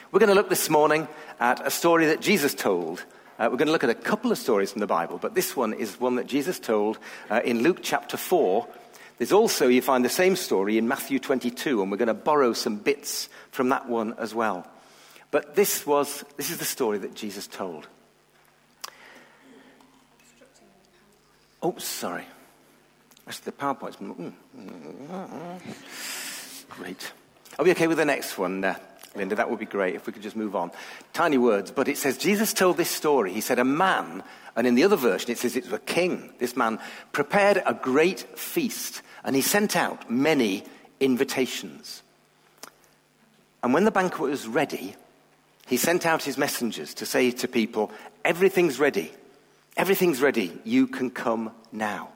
We're going to look this morning at a story that Jesus told. We're going to look at a couple of stories from the Bible, but this one is one that Jesus told in Luke chapter 4. There's also, you find the same story in Matthew 22, and we're going to borrow some bits from that one as well. But this is the story that Jesus told. Oh, sorry. That's the PowerPoint's. Great. Are we okay with the next one, Linda? That would be great if we could just move on. Tiny words, but it says Jesus told this story. He said a man, and in the other version it says it was a king. This man prepared a great feast, and he sent out many invitations. And when the banquet was ready, he sent out his messengers to say to people, everything's ready. Everything's ready. You can come now.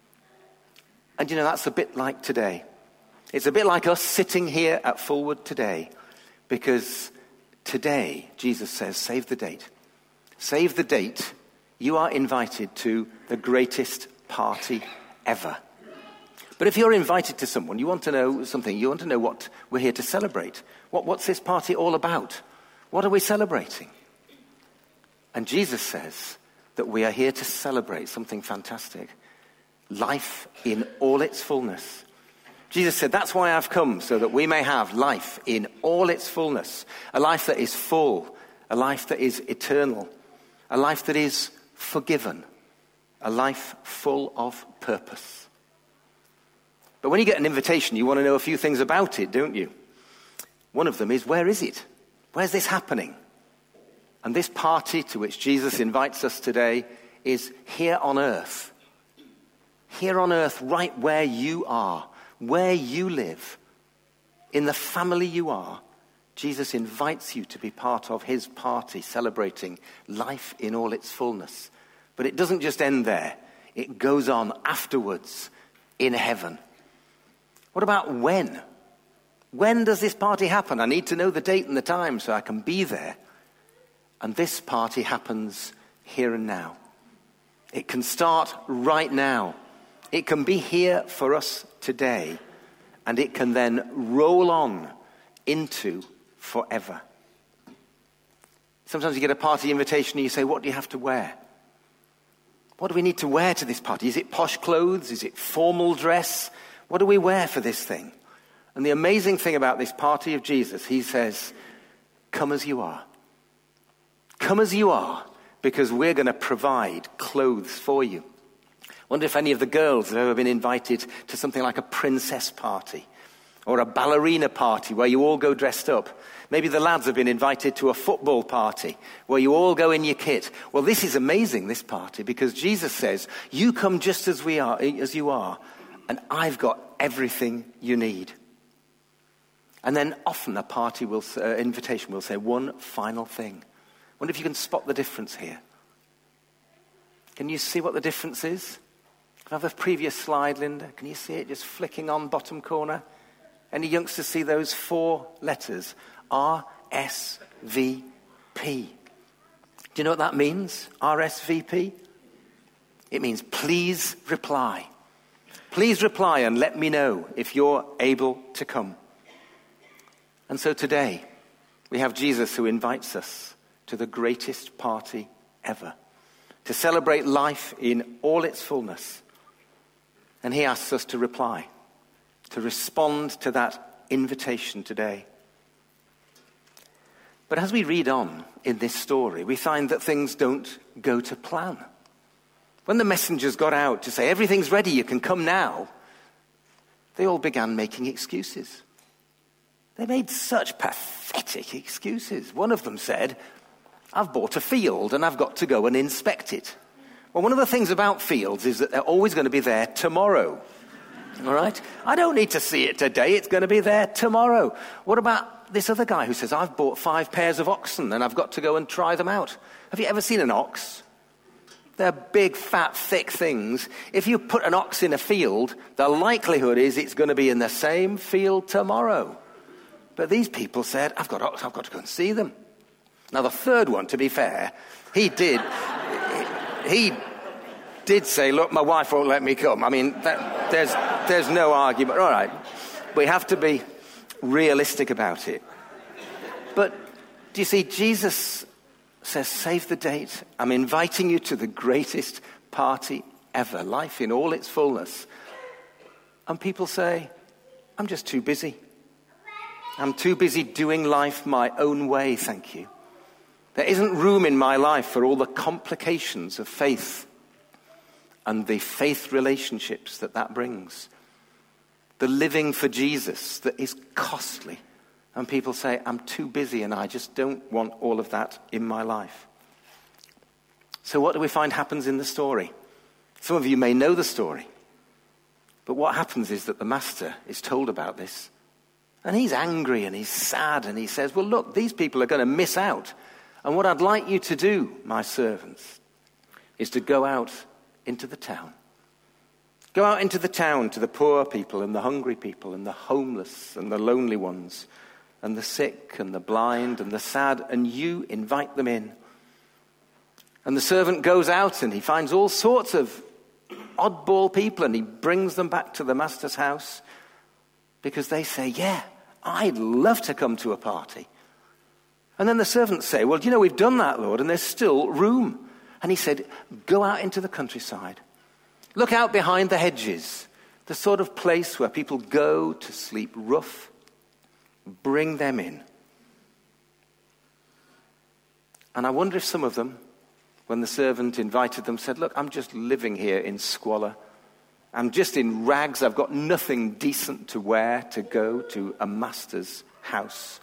And you know, that's a bit like today. It's a bit like us sitting here at Fulwood today, because today, Jesus says, save the date. Save the date. You are invited to the greatest party ever. But if you're invited to someone, you want to know something. You want to know what we're here to celebrate. What's this party all about? What are we celebrating? And Jesus says that we are here to celebrate something fantastic. Life in all its fullness. Jesus said, that's why I've come, so that we may have life in all its fullness. A life that is full, a life that is eternal, a life that is forgiven, a life full of purpose. But when you get an invitation, you want to know a few things about it, don't you? One of them is, where is it? Where's this happening? And this party to which Jesus invites us today is here on earth. Here on earth, right where you are. Where you live, in the family you are, Jesus invites you to be part of his party celebrating life in all its fullness. But it doesn't just end there. It goes on afterwards in heaven. What about when? When does this party happen? I need to know the date and the time so I can be there. And this party happens here and now. It can start right now. It can be here for us today, and it can then roll on into forever. Sometimes you get a party invitation and you say, what do you have to wear? What do we need to wear to this party? Is it posh clothes? Is it formal dress? What do we wear for this thing? And the amazing thing about this party of Jesus, he says, come as you are. Come as you are, because we're going to provide clothes for you. I wonder if any of the girls have ever been invited to something like a princess party or a ballerina party where you all go dressed up. Maybe the lads have been invited to a football party where you all go in your kit. Well, this is amazing, this party, because Jesus says, you come just as you are, and I've got everything you need. And then often a party invitation will say one final thing. I wonder if you can spot the difference here. Can you see what the difference is? Can I have a previous slide, Linda? Can you see it just flicking on bottom corner? Any youngsters see those 4 letters? RSVP. Do you know what that means? RSVP? It means please reply. Please reply and let me know if you're able to come. And so today, we have Jesus who invites us to the greatest party ever, to celebrate life in all its fullness. And he asks us to reply, to respond to that invitation today. But as we read on in this story, we find that things don't go to plan. When the messengers got out to say, everything's ready, you can come now, they all began making excuses. They made such pathetic excuses. One of them said, I've bought a field and I've got to go and inspect it. Well, one of the things about fields is that they're always going to be there tomorrow. All right? I don't need to see it today. It's going to be there tomorrow. What about this other guy who says, I've bought 5 pairs of oxen and I've got to go and try them out? Have you ever seen an ox? They're big, fat, thick things. If you put an ox in a field, the likelihood is it's going to be in the same field tomorrow. But these people said, I've got to go and see them. Now, the third one, to be fair, he did say, look, my wife won't let me come. I mean, there's no argument. All right, we have to be realistic about it. But Do you see, Jesus says, save the date. I'm inviting you to the greatest party ever, life in all its fullness. And people say, I'm just too busy. I'm too busy doing life my own way, thank you. There isn't room in my life for all the complications of faith and the faith relationships that brings. The living for Jesus that is costly. And people say, I'm too busy and I just don't want all of that in my life. So what do we find happens in the story? Some of you may know the story. But what happens is that the master is told about this. And he's angry and he's sad and he says, well, look, these people are going to miss out. And what I'd like you to do, my servants, is to go out into the town. Go out into the town to the poor people and the hungry people and the homeless and the lonely ones and the sick and the blind and the sad, and you invite them in. And the servant goes out and he finds all sorts of oddball people and he brings them back to the master's house because they say, yeah, I'd love to come to a party. And then the servants say, well, we've done that, Lord, and there's still room. And he said, go out into the countryside. Look out behind the hedges, the sort of place where people go to sleep rough. Bring them in. And I wonder if some of them, when the servant invited them, said, look, I'm just living here in squalor. I'm just in rags. I've got nothing decent to wear to go to a master's house.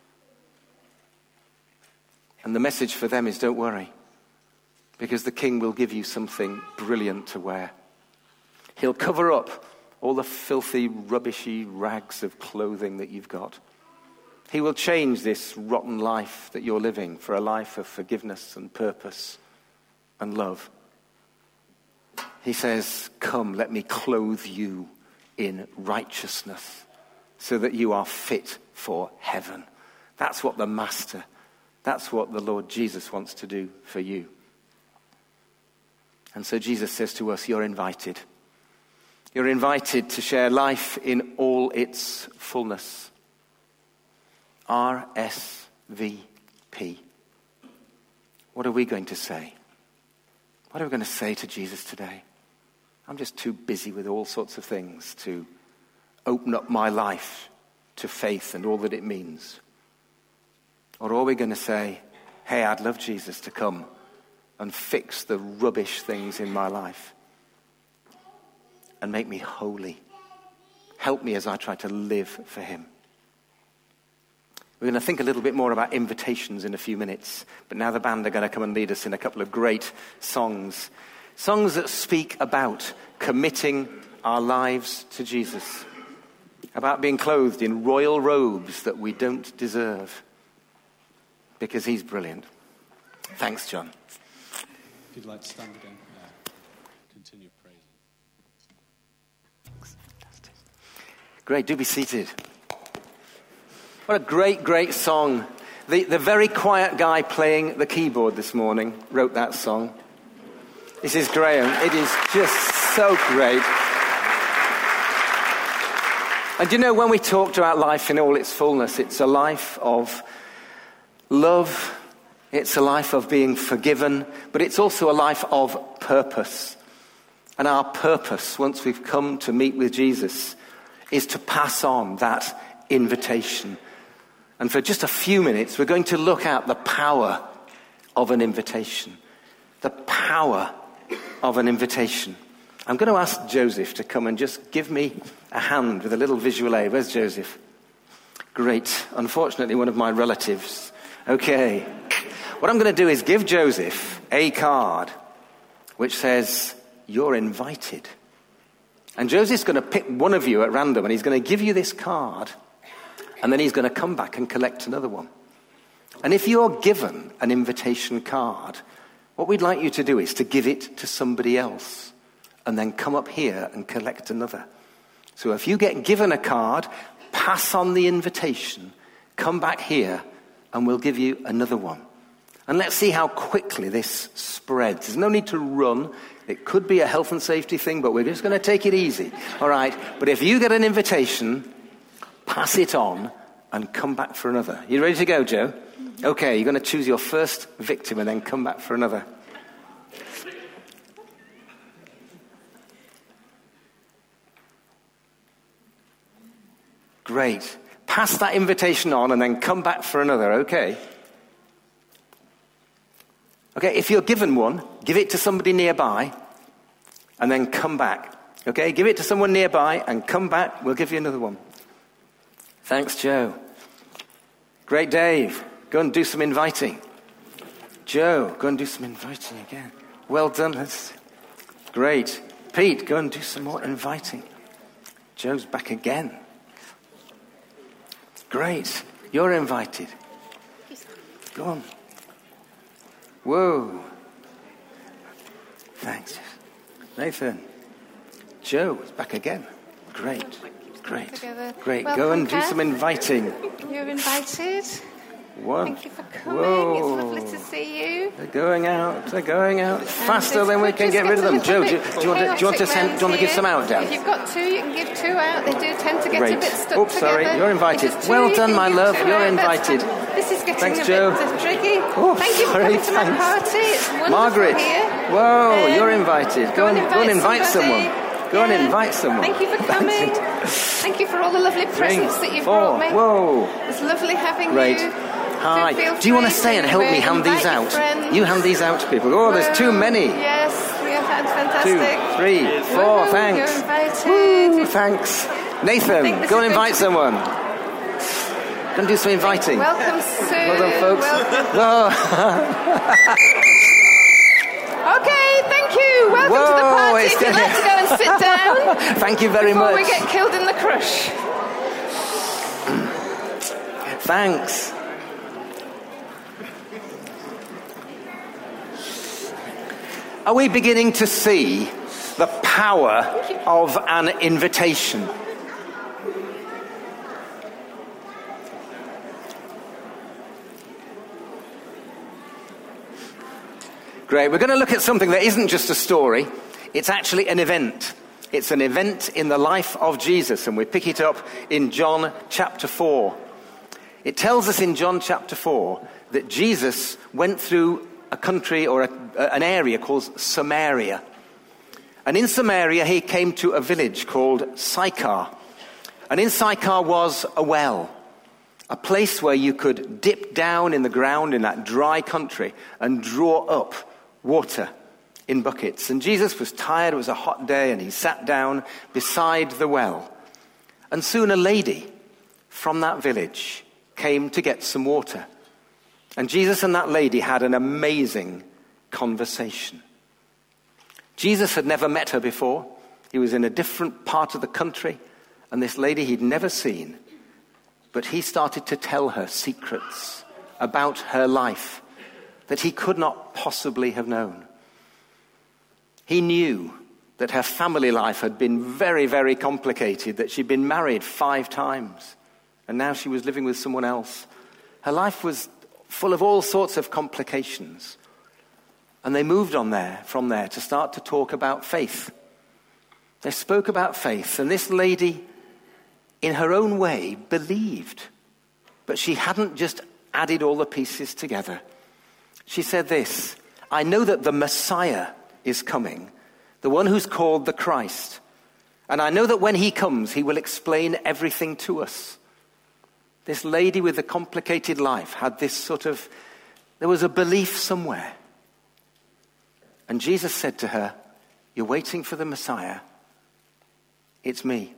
And the message for them is, don't worry, because the king will give you something brilliant to wear. He'll cover up all the filthy, rubbishy rags of clothing that you've got. He will change this rotten life that you're living for a life of forgiveness and purpose and love. He says, come, let me clothe you in righteousness so that you are fit for heaven. That's what that's what the Lord Jesus wants to do for you. And so Jesus says to us, you're invited. You're invited to share life in all its fullness. RSVP. What are we going to say? What are we going to say to Jesus today? I'm just too busy with all sorts of things to open up my life to faith and all that it means. Or are we going to say, hey, I'd love Jesus to come and fix the rubbish things in my life and make me holy. Help me as I try to live for him. We're going to think a little bit more about invitations in a few minutes, but now the band are going to come and lead us in a couple of great songs. Songs that speak about committing our lives to Jesus, about being clothed in royal robes that we don't deserve, because he's brilliant. Thanks, John. If you'd like to stand again, continue praising. Fantastic. Great, do be seated. What a great, great song. The very quiet guy playing the keyboard this morning wrote that song. This is Graham. It is just so great. And when we talked about life in all its fullness, it's a life of love, it's a life of being forgiven, but it's also a life of purpose. And our purpose, once we've come to meet with Jesus, is to pass on that invitation. And for just a few minutes, we're going to look at the power of an invitation. The power of an invitation. I'm going to ask Joseph to come and just give me a hand with a little visual aid. Where's Joseph? Great. Unfortunately, one of my relatives. Okay. What I'm going to do is give Joseph a card which says, you're invited. And Joseph's going to pick one of you at random and he's going to give you this card. And then he's going to come back and collect another one. And if you're given an invitation card, what we'd like you to do is to give it to somebody else and then come up here and collect another. So if you get given a card, pass on the invitation, come back here, and we'll give you another one. And let's see how quickly this spreads. There's no need to run. It could be a health and safety thing, but we're just going to take it easy. All right? But if you get an invitation, pass it on and come back for another. You ready to go, Joe? Okay, you're going to choose your first victim and then come back for another. Great. Pass that invitation on and then come back for another, okay? Okay, if you're given one, give it to somebody nearby and then come back. Okay, give it to someone nearby and come back. We'll give you another one. Thanks, Joe. Great, Dave. Go and do some inviting. Joe, go and do some inviting again. Well done. That's great. Pete, go and do some more inviting. Joe's back again. Great. You're invited. Go on. Whoa. Thanks. Nathan. Joe is back again. Great. Great. Great. Welcome, go and Kath. do some inviting. You're invited. One. Thank you for coming. Whoa. It's lovely to see you. They're going out faster than we can just get rid of them. a Joe, little do bit you want to chaotic round give some here. out, Dan? If you've got two, you can give two out. They do tend to get Great. a bit stuck Oops, sorry, together. you're invited. If there's two, Well you done, can my give love, two you're out. That's invited. fine. This is getting Thanks, a Joe. bit tricky. Oh, Thank you for sorry, coming to my thanks. party. It's wonderful Margaret. here. Whoa, you're invited. Go and invite somebody. someone. Go and invite someone. Thank you for coming. Thank you for all the lovely presents that you've brought me. Whoa. It's lovely having Great. you. Hi. feel Do you want to free stay and help me hand invite these your out? friends. You hand these out to people. Oh, there's too many. Yes, we have had 2, fantastic. 3, 4, Woohoo, thanks. You're invited. Woo, thanks. think Nathan, this go is and invite going to be- someone. Go and do some inviting. Welcome, Sue. Well done, folks. Welcome. Okay, thank you. Welcome to the Whoa, party. it's If you'd like to go and sit down Thank you very before much. we get killed in the crush. Thanks. Are we beginning to see the power of an invitation? Great. We're going to look at something that isn't just a story. It's actually an event. It's an event in the life of Jesus, and we pick it up in John chapter 4. It tells us in John chapter 4 that Jesus went through a country or an area called Samaria. And in Samaria, he came to a village called Sychar. And in Sychar was a well, a place where you could dip down in the ground in that dry country and draw up water in buckets. And Jesus was tired, it was a hot day, and he sat down beside the well. And soon a lady from that village came to get some water. And Jesus and that lady had an amazing conversation. Jesus had never met her before. He was in a different part of the country, and this lady he'd never seen. But he started to tell her secrets about her life that he could not possibly have known. He knew that her family life had been very, very complicated, that she'd been married 5 times, and now she was living with someone else. Her life was full of all sorts of complications. And they moved on from there to start to talk about faith. They spoke about faith, and this lady, in her own way, believed. But she hadn't just added all the pieces together. She said this, I know that the Messiah is coming, the one who's called the Christ. And I know that when he comes, he will explain everything to us. This lady with a complicated life had this there was a belief somewhere. And Jesus said to her, you're waiting for the Messiah. It's me.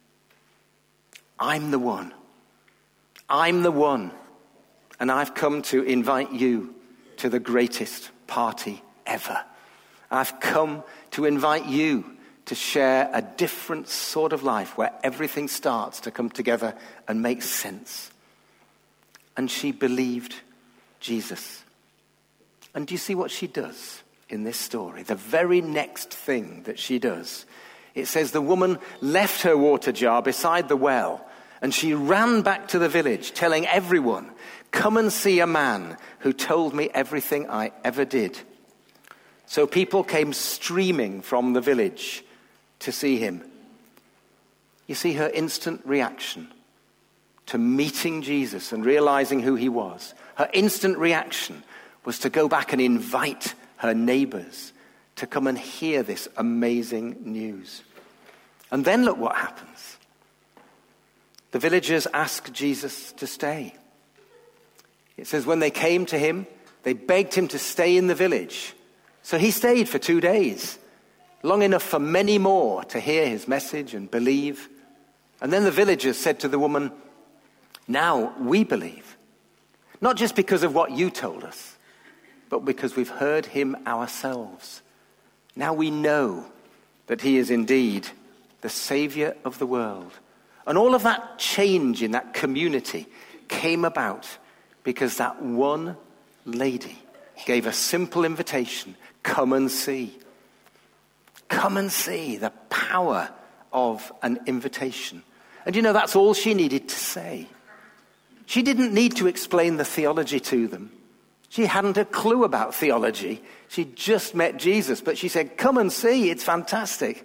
I'm the one. I'm the one. And I've come to invite you to the greatest party ever. I've come to invite you to share a different sort of life where everything starts to come together and make sense. And she believed Jesus. And do you see what she does in this story? The very next thing that she does, it says the woman left her water jar beside the well and she ran back to the village telling everyone, come and see a man who told me everything I ever did. So people came streaming from the village to see him. You see her instant reaction to meeting Jesus and realizing who he was. Her instant reaction was to go back and invite her neighbors to come and hear this amazing news. And then look what happens. The villagers ask Jesus to stay. It says when they came to him, they begged him to stay in the village. So he stayed for 2 days, long enough for many more to hear his message and believe. And then the villagers said to the woman, "Now we believe, not just because of what you told us, but because we've heard him ourselves. Now we know that he is indeed the Savior of the world." And all of that change in that community came about because that one lady gave a simple invitation: come and see. Come and see the power of an invitation. And you know, that's all she needed to say. She didn't need to explain the theology to them. She hadn't a clue about theology. She just met Jesus, but she said, "Come and see, it's fantastic."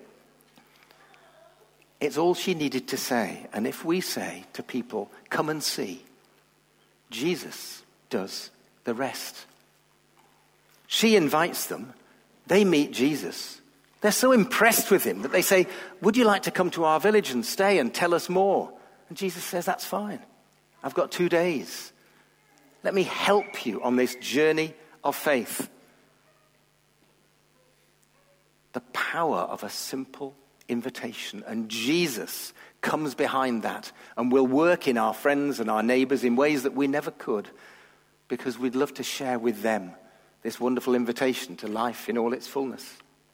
It's all she needed to say. And if we say to people, "Come and see," Jesus does the rest. She invites them. They meet Jesus. They're so impressed with him that they say, "Would you like to come to our village and stay and tell us more?" And Jesus says, "That's fine. I've got 2 days. Let me help you on this journey of faith." The power of a simple invitation. And Jesus comes behind that and will work in our friends and our neighbors in ways that we never could, because we'd love to share with them this wonderful invitation to life in all its fullness.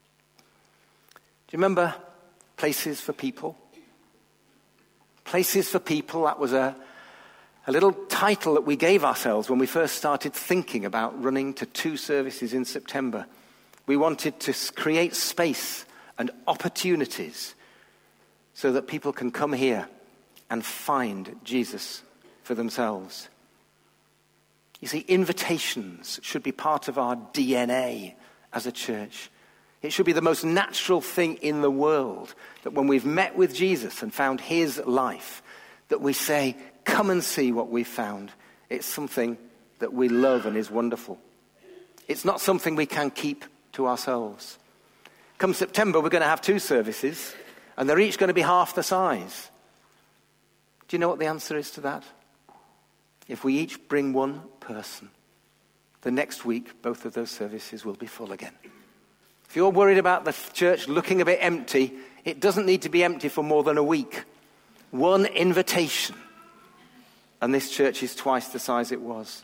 Do you remember Places for People? Places for People, that was a little title that we gave ourselves when we first started thinking about running to 2 services in September. We wanted to create space and opportunities so that people can come here and find Jesus for themselves. You see, invitations should be part of our DNA as a church. It should be the most natural thing in the world that when we've met with Jesus and found his life, that we say, "Come and see what we've found." It's something that we love and is wonderful. It's not something we can keep to ourselves. Come September, we're going to have 2 services, and they're each going to be half the size. Do you know what the answer is to that? If we each bring one person, the next week, both of those services will be full again. If you're worried about the church looking a bit empty, it doesn't need to be empty for more than a week. One invitation, and this church is twice the size it was.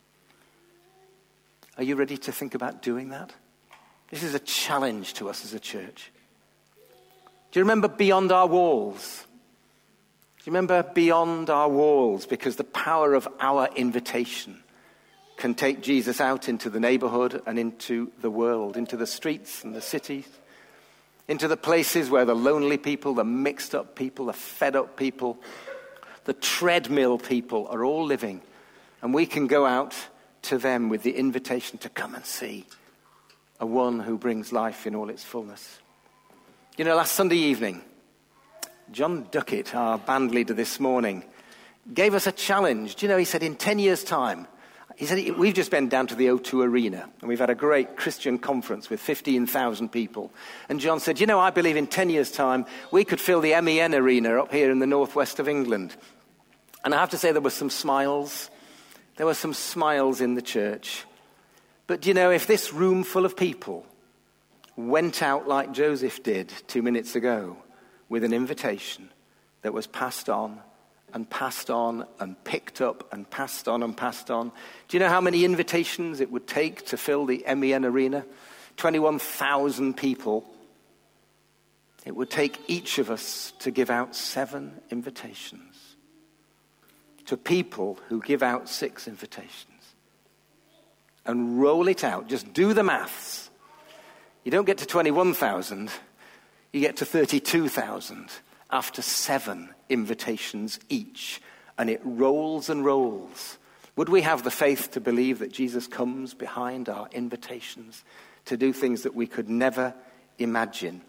Are you ready to think about doing that? This is a challenge to us as a church. Do you remember Beyond Our Walls? Do you remember Beyond Our Walls? Because the power of our invitation can take Jesus out into the neighborhood and into the world, into the streets and the cities, into the places where the lonely people, the mixed up people, the fed up people, the treadmill people are all living. And we can go out to them with the invitation to come and see a one who brings life in all its fullness. You know, last Sunday evening, John Duckett, our band leader this morning, gave us a challenge. Do you know, he said in 10 years' time, he said, we've just been down to the O2 Arena, and we've had a great Christian conference with 15,000 people. And John said, you know, I believe in 10 years' time, we could fill the MEN Arena up here in the northwest of England. And I have to say there were some smiles. There were some smiles in the church. But you know, if this room full of people went out like Joseph did 2 minutes ago with an invitation that was passed on and passed on and picked up and passed on and passed on, do you know how many invitations it would take to fill the MEN Arena? 21,000 people. It would take each of us to give out 7 invitations to people who give out 6 invitations. And roll it out. Just do the maths. You don't get to 21,000. You get to 32,000 after 7 invitations each. And it rolls and rolls. Would we have the faith to believe that Jesus comes behind our invitations to do things that we could never imagine?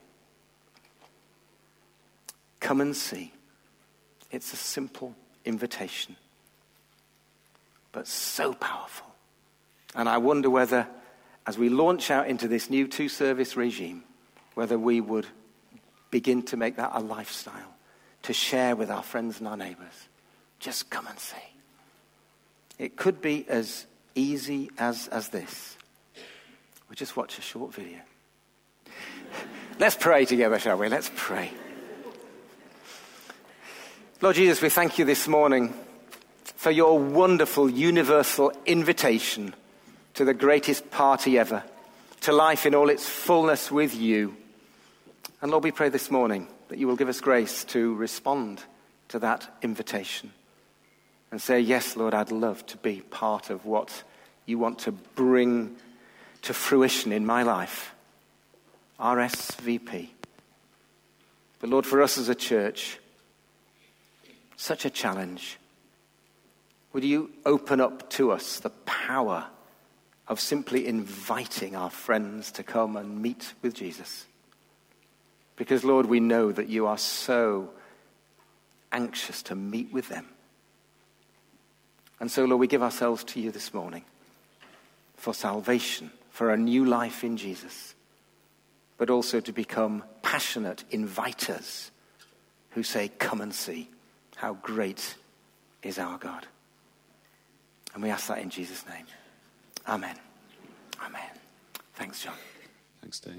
Come and see. It's a simple invitation. but so powerful. And I wonder whether, as we launch out into this new two-service regime, whether we would begin to make that a lifestyle, to share with our friends and our neighbours. Just come and see. It could be as easy as this. We just watch a short video. Let's pray together, shall we? Let's pray. Lord Jesus, we thank you this morning for your wonderful universal invitation to the greatest party ever, to life in all its fullness with you. And Lord, we pray this morning that you will give us grace to respond to that invitation and say, yes, Lord, I'd love to be part of what you want to bring to fruition in my life. RSVP. But Lord, for us as a church, such a challenge. Would you open up to us the power of simply inviting our friends to come and meet with Jesus? Because, Lord, we know that you are so anxious to meet with them. And so, Lord, we give ourselves to you this morning for salvation, for a new life in Jesus, but also to become passionate inviters who say, come and see how great is our God. And we ask that in Jesus' name. Amen. Amen. Thanks, John. Thanks, Dave.